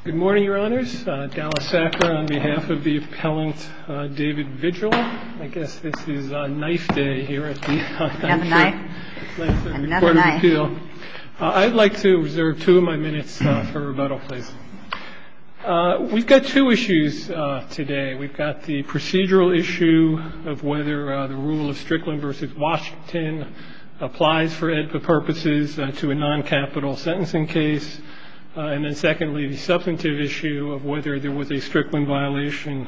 Good morning, Your Honors. Dallas Sacker on behalf of the appellant David Vigil. I guess this is Knife Day here at the Court of Appeal. I'd like to reserve 2 of my minutes for rebuttal, please. We've got 2 issues today. We've got the procedural issue of whether the rule of Strickland v. Washington applies for AEDPA purposes to a non-capital sentencing case. And then secondly, the substantive issue of whether there was a Strickland violation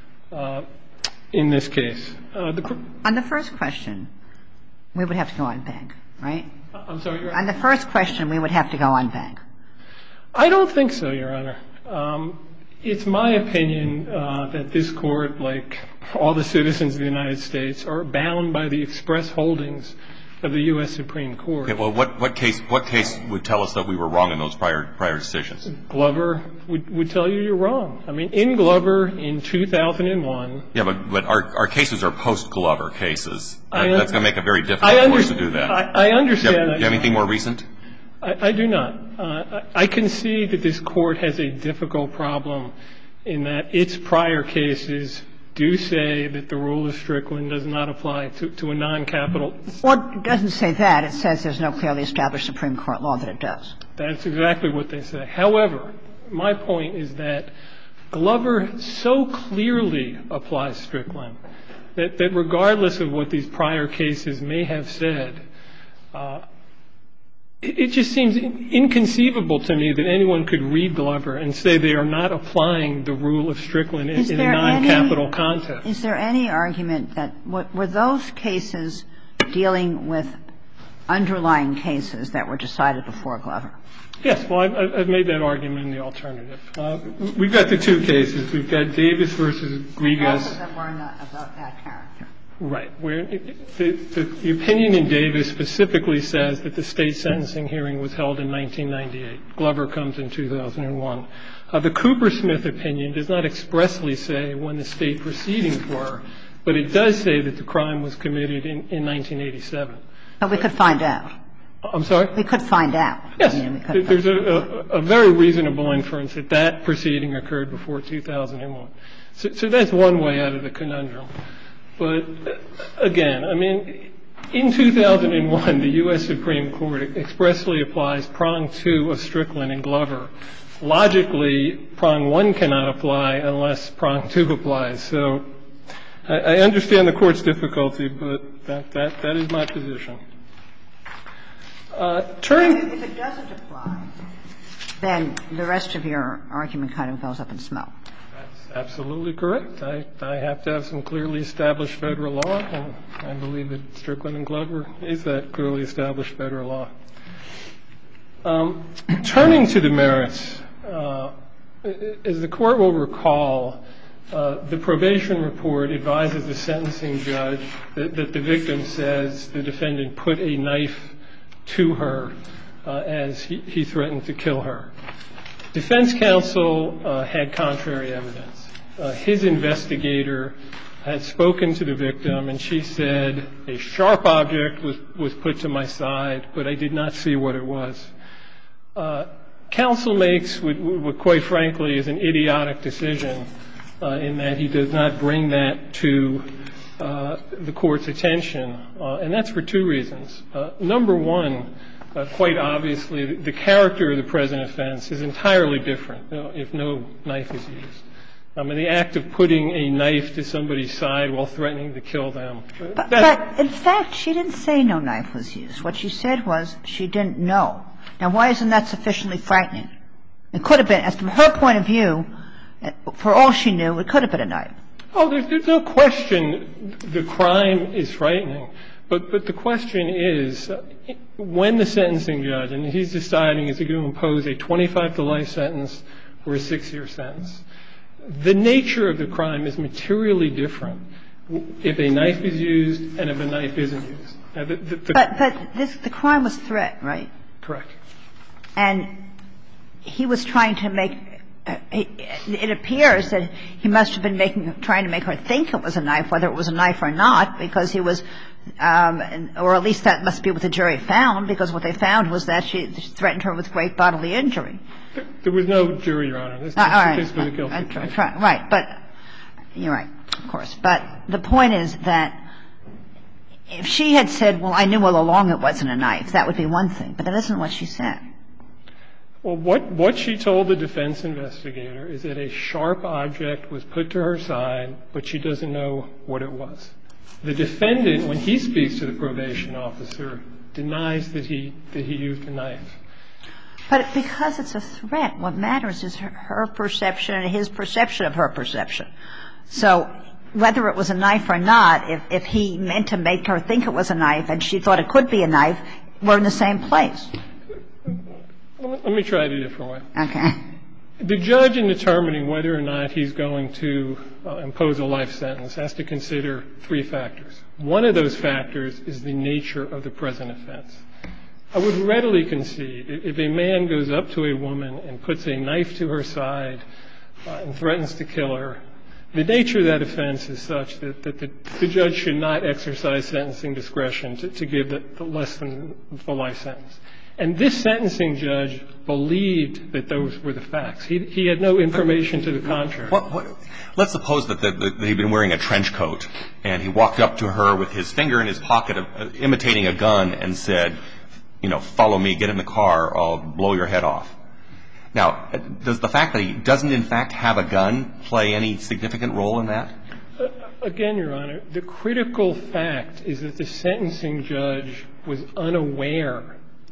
in this case. On the first question, we would have to go en banc, right? I'm sorry, Your Honor? On the first question, we would have to go en banc. I don't think so, Your Honor. It's my opinion that this Court, like all the citizens of the United States, are bound by the express holdings of the U.S. Supreme Court. Okay, well, what case would tell us that we were wrong in those prior decisions? Glover would tell you you're wrong. I mean, in Glover in 2001. Yeah, but our cases are post-Glover cases. That's going to make it very difficult for us to do that. I understand that. Do you have anything more recent? I do not. I concede that this Court has a difficult problem in that its prior cases do say that the rule of Strickland does not apply to a non-capital. Well, it doesn't say that. It says there's no clearly established Supreme Court law that it does. That's exactly what they say. However, my point is that Glover so clearly applies Strickland that regardless of what these prior cases may have said, it just seems inconceivable to me that anyone could read Glover and say they are not applying the rule of Strickland in a non-capital context. Is there any argument that were those cases dealing with underlying cases that were decided before Glover? Yes. Well, I've made that argument in the alternative. We've got the 2 cases. We've got Davis v. Grigas. Both of them were not about that character. Right. Where the opinion in Davis specifically says that the state sentencing hearing was held in 1998. Glover comes in 2001. The Cooper-Smith opinion does not expressly say when the state proceedings were, but it does say that the crime was committed in 1987. But we could find out. I'm sorry? We could find out. Yes. There's a very reasonable inference that that proceeding occurred before 2001. So that's one way out of the conundrum. But, again, I mean, in 2001, the U.S. Supreme Court expressly applies prong 2 of Strickland and Glover. Logically, prong 1 cannot apply unless prong 2 applies. So I understand the Court's difficulty, but that is my position. If it doesn't apply, then the rest of your argument kind of goes up in smoke. That's absolutely correct. I have to have some clearly established Federal law, and I believe that Strickland and Glover is that clearly established Federal law. Turning to the merits, as the Court will recall, the probation report advises the sentencing judge that the victim says the defendant put a knife to her as he threatened to kill her. Defense counsel had contrary evidence. His investigator had spoken to the victim, and she said a sharp object was put to my side, but I did not see what it was. Counsel makes what quite frankly is an idiotic decision in that he does not bring that to the Court's attention, and that's for 2 reasons. Number one, quite obviously, the character of the present offense is entirely different if no knife is used. I mean, the act of putting a knife to somebody's side while threatening to kill them. But in fact, she didn't say no knife was used. What she said was she didn't know. Now, why isn't that sufficiently frightening? It could have been, as from her point of view, for all she knew, it could have been a knife. Oh, there's no question the crime is frightening. But the question is, when the sentencing judge, and he's deciding is he going to impose a 25-to-life sentence or a 6-year sentence, the nature of the crime is materially different if a knife is used and if a knife isn't used. Now, the crime was threat, right? Correct. And he was trying to make it appears that he must have been trying to make her think it was a knife, whether it was a knife or not, because he was or at least that must be what the jury found, because what they found was that she threatened her with great bodily injury. There was no jury, Your Honor. This case was a guilty plea. Right. But you're right, of course. But the point is that if she had said, well, I knew all along it wasn't a knife, that would be one thing. But that isn't what she said. Well, what she told the defense investigator is that a sharp object was put to her side, but she doesn't know what it was. The defendant, when he speaks to the probation officer, denies that he used a knife. But because it's a threat, what matters is her perception and his perception of her perception. So whether it was a knife or not, if he meant to make her think it was a knife and she thought it could be a knife, we're in the same place. Let me try it a different way. Okay. The judge, in determining whether or not he's going to impose a life sentence, has to consider three factors. One of those factors is the nature of the present offense. I would readily concede if a man goes up to a woman and puts a knife to her side and threatens to kill her, the nature of that offense is such that the judge should not exercise sentencing discretion to give the less than the life sentence. And this sentencing judge believed that those were the facts. He had no information to the contrary. Let's suppose that he'd been wearing a trench coat and he walked up to her with his finger in his pocket, imitating a gun, and said, follow me, get in the car, I'll blow your head off. Now, does the fact that he doesn't, in fact, have a gun play any significant role in that? Again, Your Honor, the critical fact is that the sentencing judge was unaware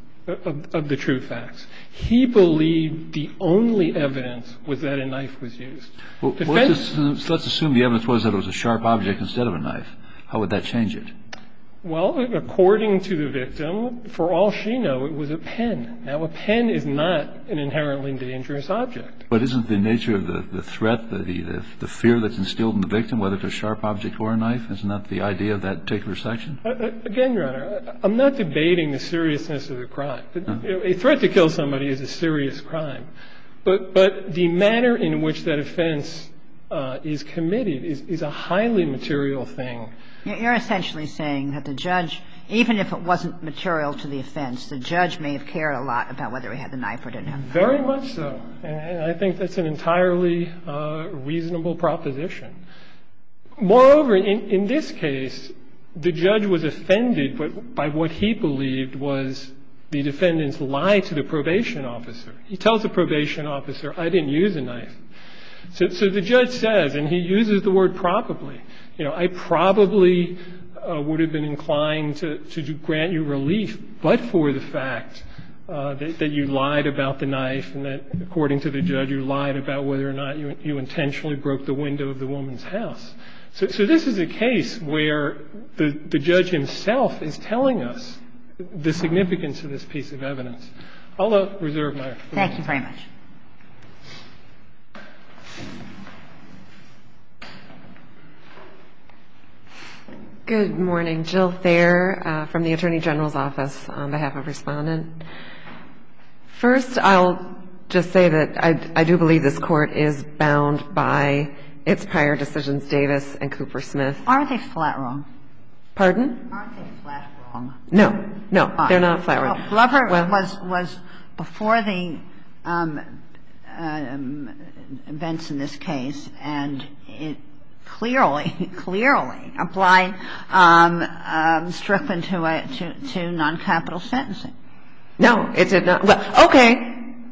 of the true facts. He believed the only evidence was that a knife was used. Well, let's assume the evidence was that it was a sharp object instead of a knife. How would that change it? Well, according to the victim, for all she knew, it was a pen. Now, a pen is not an inherently dangerous object. But isn't the nature of the threat, the fear that's instilled in the victim, whether it's a sharp object or a knife, isn't that the idea of that particular section? Again, Your Honor, I'm not debating the seriousness of the crime. A threat to kill somebody is a serious crime. But the manner in which that offense is committed is a highly material thing. You're essentially saying that the judge, even if it wasn't material to the offense, the judge may have cared a lot about whether he had the knife or didn't have the knife. Very much so. And I think that's an entirely reasonable proposition. Moreover, in this case, the judge was offended by what he believed was the defendant's lie to the probation officer. He tells the probation officer, I didn't use a knife. So the judge says, and he uses the word probably, I probably would have been inclined to grant you relief, but for the fact that you lied about the knife and that, according to the judge, you lied about whether or not you intentionally broke the window of the woman's house. So this is a case where the judge himself is telling us the significance of this piece of evidence. I'll reserve my. Thank you very much. Good morning. Jill Thayer from the Attorney General's Office on behalf of Respondent. First, I'll just say that I do believe this Court is bound by its prior decisions, Davis and Cooper Smith. Aren't they flat wrong? Pardon? Aren't they flat wrong? No, they're not flat wrong. Well, Glover was before the events in this case, and it clearly applied Strickland to non-capital sentencing. No, it did not. Well, okay.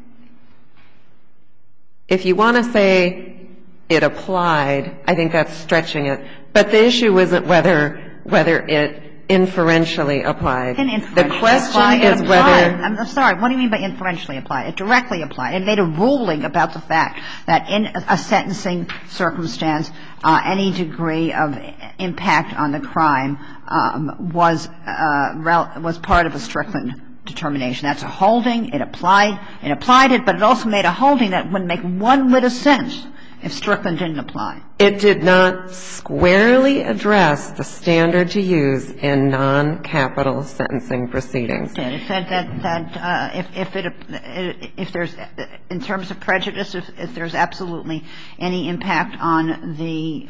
If you want to say it applied, I think that's stretching it. But the issue isn't whether it inferentially applied. The question is whether. I'm sorry. What do you mean by inferentially applied? It directly applied. It made a ruling about the fact that in a sentencing circumstance, any degree of impact on the crime was part of a Strickland determination. That's a holding. It applied it, but it also made a holding that wouldn't make one whit of sense if Strickland didn't apply? It did not squarely address the standard to use in non-capital sentencing proceedings. It said that if there's, in terms of prejudice, if there's absolutely any impact on the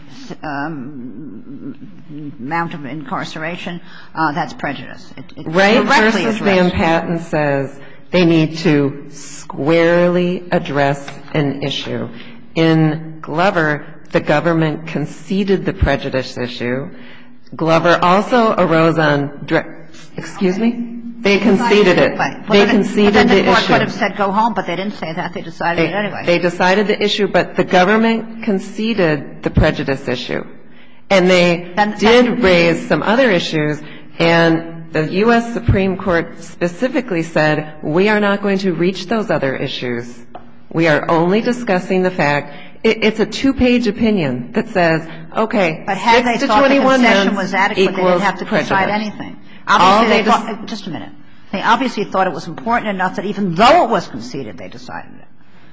amount of incarceration, that's prejudice. Wright versus Van Patten says they need to squarely address an issue. In Glover, the government conceded the prejudice issue. Glover also arose on excuse me? They conceded it. They conceded the issue. But then the court could have said go home, but they didn't say that. They decided it anyway. They decided the issue, but the government conceded the prejudice issue. And they did raise some other issues, and the U.S. Supreme Court specifically said, we are not going to reach those other issues. We are only discussing the fact it's a 2-page opinion that says, okay, but had they thought the concession was adequate, they didn't have to decide anything. Just a minute. They obviously thought it was important enough that even though it was conceded, they decided it.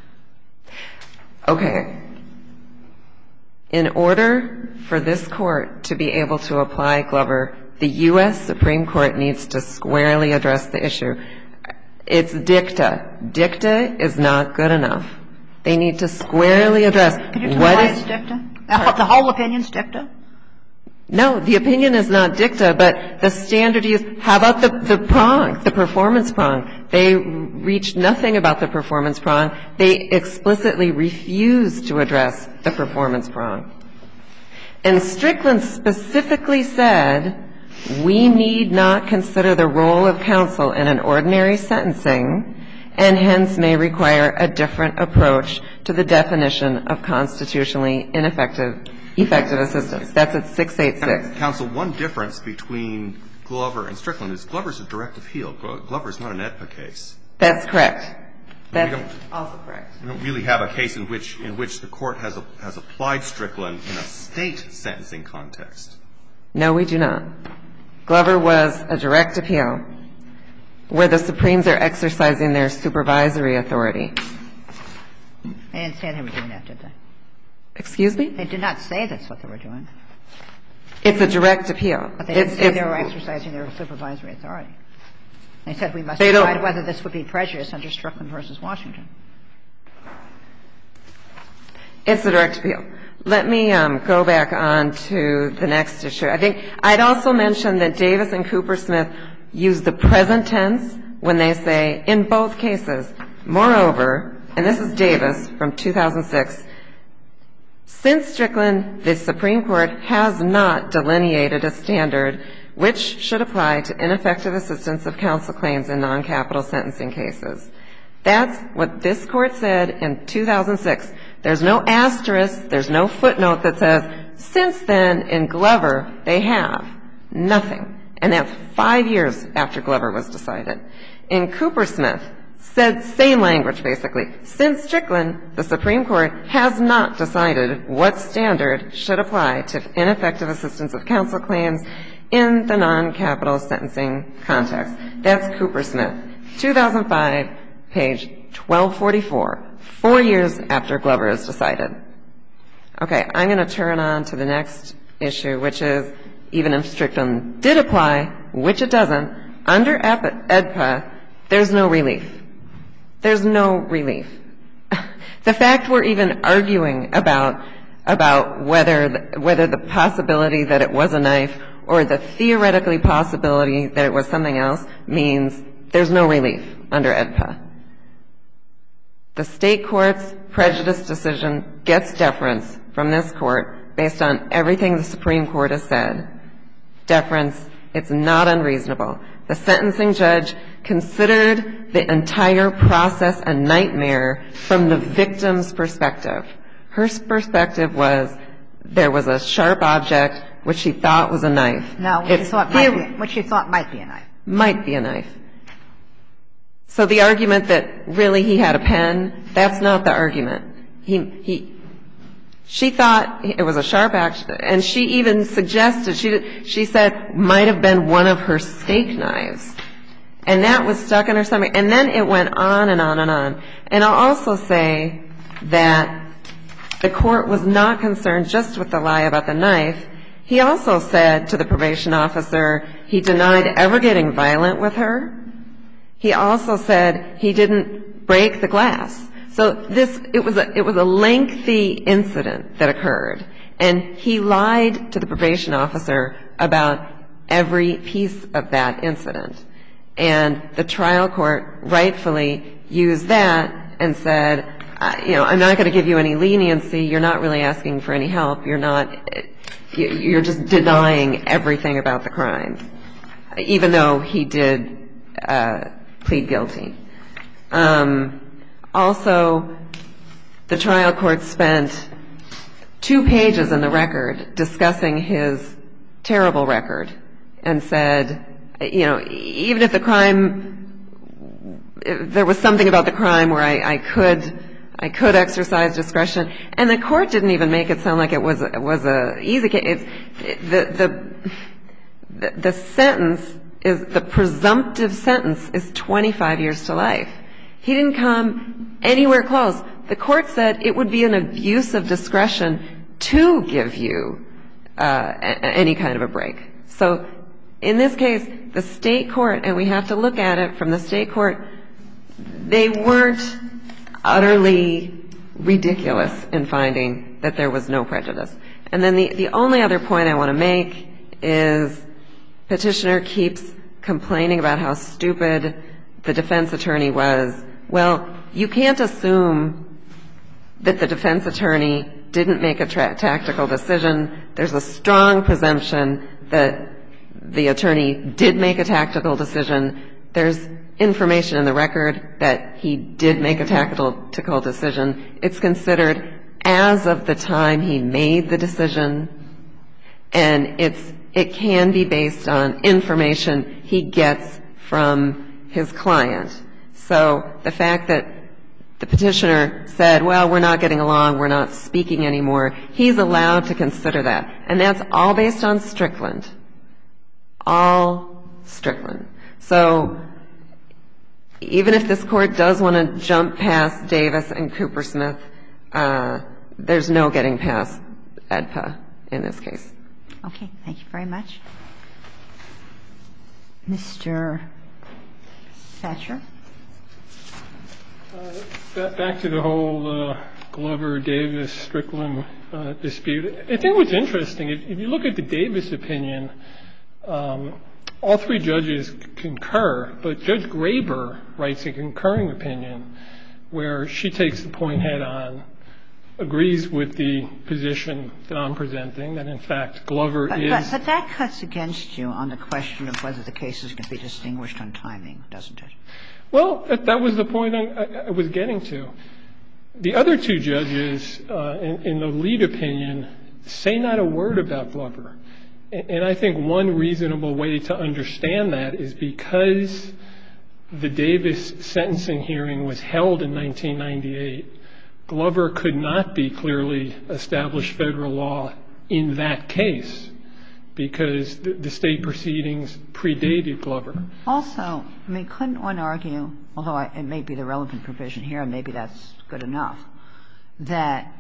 Okay. In order for this Court to be able to apply Glover, the U.S. Supreme Court needs to squarely address the issue. It's dicta. Dicta is not good enough. They need to squarely address what is. Can you tell me why it's dicta? The whole opinion's dicta? No, the opinion is not dicta, but the standard use. How about the prong, the performance prong? They reached nothing about the performance prong. They explicitly refused to address the performance prong. And Strickland specifically said, we need not consider the role of counsel in an ordinary sentencing, and hence may require a different approach to the definition of constitutionally effective assistance. That's at 686. Counsel, one difference between Glover and Strickland is Glover's a direct appeal. Glover's not an AEDPA case. That's correct. That's also correct. We don't really have a case in which the Court has applied Strickland in a State sentencing context. No, we do not. Glover was a direct appeal where the Supremes are exercising their supervisory authority. They didn't say they were doing that, did they? Excuse me? They did not say that's what they were doing. It's a direct appeal. But they didn't say they were exercising their supervisory authority. They said we must decide whether this would be prejudice under Strickland v. Washington. It's a direct appeal. Let me go back on to the next issue. I think I'd also mention that Davis and Cooper-Smith use the present tense when they say, in both cases, moreover, and this is Davis from 2006, since Strickland, the Supreme Court has not delineated a standard which should apply to ineffective assistance of counsel claims in non-capital sentencing cases. That's what this Court said in 2006. There's no asterisk, there's no footnote that says, since then, in Glover, they have. Nothing. And that's 5 years after Glover was decided. In Cooper-Smith, said same language, basically. Since Strickland, the Supreme Court has not decided what standard should apply to ineffective assistance of counsel claims in the non-capital sentencing context. That's Cooper-Smith. 2005, page 1244, 4 years after Glover is decided. Okay, I'm going to turn on to the next issue, which is, even if Strickland did apply, which it doesn't, under AEDPA, there's no relief. There's no relief. The fact we're even arguing about whether the possibility that it was a knife or the theoretically possibility that it was something else means there's no relief under AEDPA. The State court's prejudice decision gets deference from this Court based on everything the Supreme Court has said. Deference, it's not unreasonable. The sentencing judge considered the entire process a nightmare from the victim's perspective. Her perspective was there was a sharp object which she thought was a knife. No, which she thought might be a knife. Might be a knife. So the argument that really he had a pen, that's not the argument. She thought it was a sharp action, and she even suggested, she said might have been one of her steak knives. And that was stuck in her stomach. And then it went on and on and on. And I'll also say that the court was not concerned just with the lie about the knife. He also said to the probation officer he denied ever getting violent with her. He also said he didn't break the glass. So it was a lengthy incident that occurred, and he lied to the probation officer about every piece of that incident. And the trial court rightfully used that and said, I'm not going to give you any leniency. You're not really asking for any help. You're just denying everything about the crime, even though he did plead guilty. Also, the trial court spent 2 pages in the record discussing his terrible record and said, even if there was something about the crime where I could exercise discretion, and the court didn't even make it sound like it was a easy case. The sentence is, the presumptive sentence is 25 years to life. He didn't come anywhere close. The court said it would be an abuse of discretion to give you any kind of a break. So in this case, the state court, and we have to look at it from the state court, they weren't utterly ridiculous in finding that there was no prejudice. And then the only other point I want to make is petitioner keeps complaining about how stupid the defense attorney was. Well, you can't assume that the defense attorney didn't make a tactical decision. There's a strong presumption that the attorney did make a tactical decision. There's information in the record that he did make a tactical decision. It's considered as of the time he made the decision, and it can be based on information he gets from his client. So the fact that the petitioner said, well, we're not getting along, we're not speaking anymore, he's allowed to consider that. And that's all based on Strickland. All Strickland. So even if this court does want to jump past Davis and Coopersmith, there's no getting past AEDPA in this case. Okay. Thank you very much. Mr. Thatcher? Back to the whole Glover-Davis-Strickland dispute. I think what's interesting, if you look at the Davis opinion, all 3 judges concur, but Judge Graber writes a concurring opinion where she takes the point head on, agrees with the position that I'm presenting, that in fact Glover is. But that cuts against you on the question of whether the cases can be distinguished on timing, doesn't it? Well, that was the point I was getting to. The other 2 judges in the lead opinion say not a word about Glover. And I think one reasonable way to understand that is because the Davis sentencing hearing was held in 1998, Glover could not be clearly established federal law in that case because the state proceedings predated Glover. Also, couldn't one argue, although it may be the relevant provision here and maybe that's good enough, that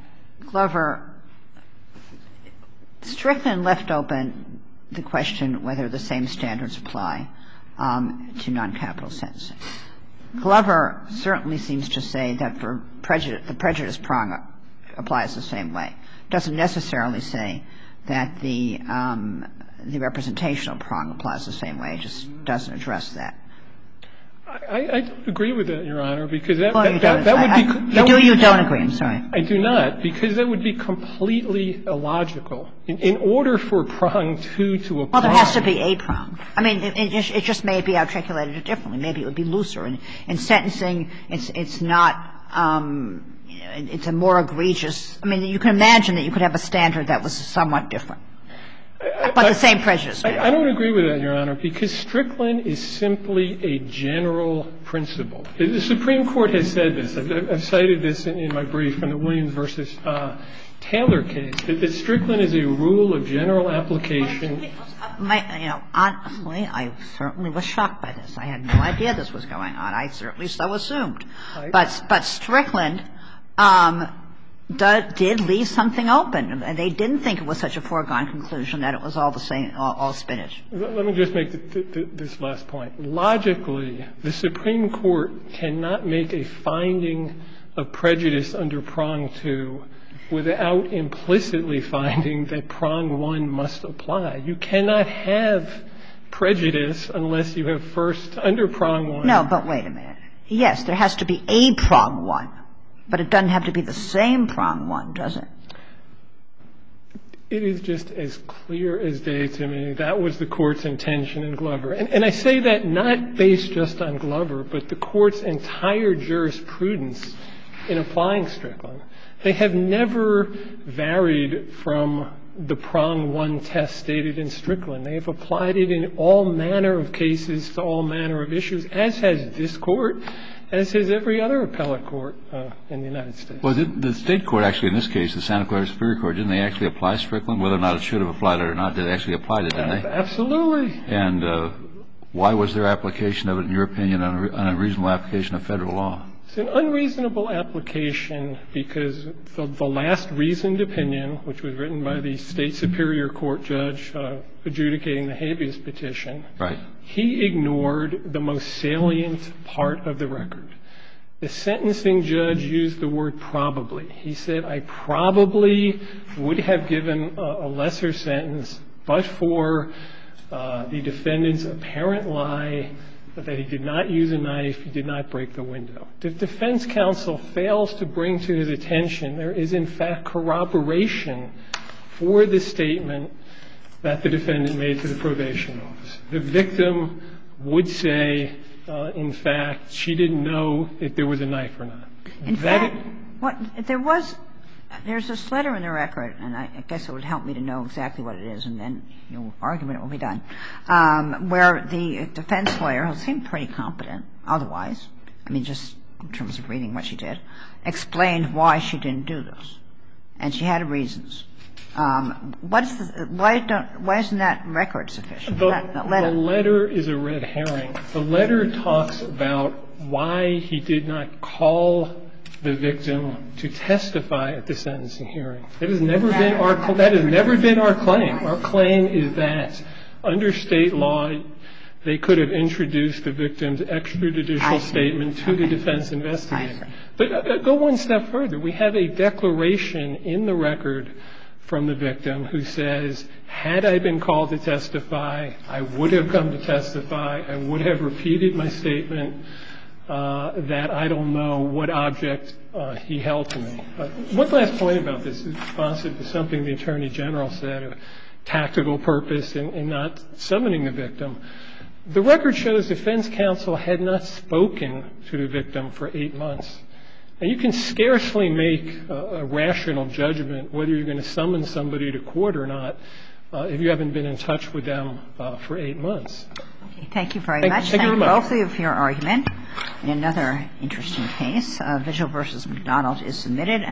Strickland left open the question whether the same standards apply to non-capital sentencing. Glover certainly seems to say that the prejudice prong applies the same way. It doesn't necessarily say that the representational prong applies the same way. It just doesn't address that. I don't agree with that, Your Honor, because that would be. You don't agree. I'm sorry. I do not, because that would be completely illogical. In order for prong 2 to apply. Well, there has to be a prong. It just may be articulated differently. Maybe it would be looser. In sentencing, it's not. It's a more egregious. You can imagine that you could have a standard that was somewhat different. But the same prejudice. I don't agree with that, Your Honor, because Strickland is simply a general principle. The Supreme Court has said this. I've cited this in my brief in the Williams v. Taylor case, that Strickland is a rule of general application. Honestly, I certainly was shocked by this. I had no idea this was going on. I certainly so assumed. But Strickland did leave something open. They didn't think it was such a foregone conclusion that it was all the same, all spinach. Let me just make this last point. Logically, the Supreme Court cannot make a finding of prejudice under prong 2 without implicitly finding that prong 1 must apply. You cannot have prejudice unless you have first, under prong 1. No, but wait a minute. Yes, there has to be a prong 1, but it doesn't have to be the same prong 1, does it? It is just as clear as day to me. That was the Court's intention in Glover. And I say that not based just on Glover, but the Court's entire jurisprudence in applying Strickland. They have never varied from the prong 1 test stated in Strickland. They have applied it in all manner of cases to all manner of issues, as has this Court, as has every other appellate court in the United States. Well, the State court actually, in this case, the Santa Clara Superior Court, didn't they actually apply Strickland? Whether or not it should have applied it or not, they actually applied it, didn't they? Absolutely. And why was their application of it, in your opinion, an unreasonable application of Federal law? It's an unreasonable application because the last reasoned opinion, which was written by the State Superior Court judge adjudicating the habeas petition, right, he ignored the most salient part of the record. The sentencing judge used the word probably. He said, I probably would have given a lesser sentence but for the defendant's apparent lie that he did not use a knife, he did not break the window. The defense counsel fails to bring to his attention there is, in fact, corroboration for the statement that the defendant made to the probation office. The victim would say, in fact, she didn't know if there was a knife or not. In fact, there's this letter in the record, and I guess it would help me to know exactly what it is, and then your argument will be done, where the defense lawyer, who seemed pretty competent otherwise, I mean, just in terms of reading what she did, explained why she didn't do this. And she had reasons. Why isn't that record sufficient? The letter is a red herring. The letter talks about why he did not call the victim to testify at the sentencing hearing. That has never been our claim. Our claim is that under State law, they could have introduced the victim's extrajudicial statement to the defense investigator. But go one step further. We have a declaration in the record from the victim who says, had I been called to testify, I would have come to testify, I would have repeated my statement that I don't know what object he held to me. One last point about this is responsive to something the Attorney General said, a tactical purpose in not summoning the victim. The record shows defense counsel had not spoken to the victim for 8 months. And you can scarcely make a rational judgment whether you're going to summon somebody to court or not if you haven't been in touch with them for 8 months. Okay, thank you very much. Thank you very much. Both of you for your argument. In another interesting case, Vigil v. McDonald is submitted.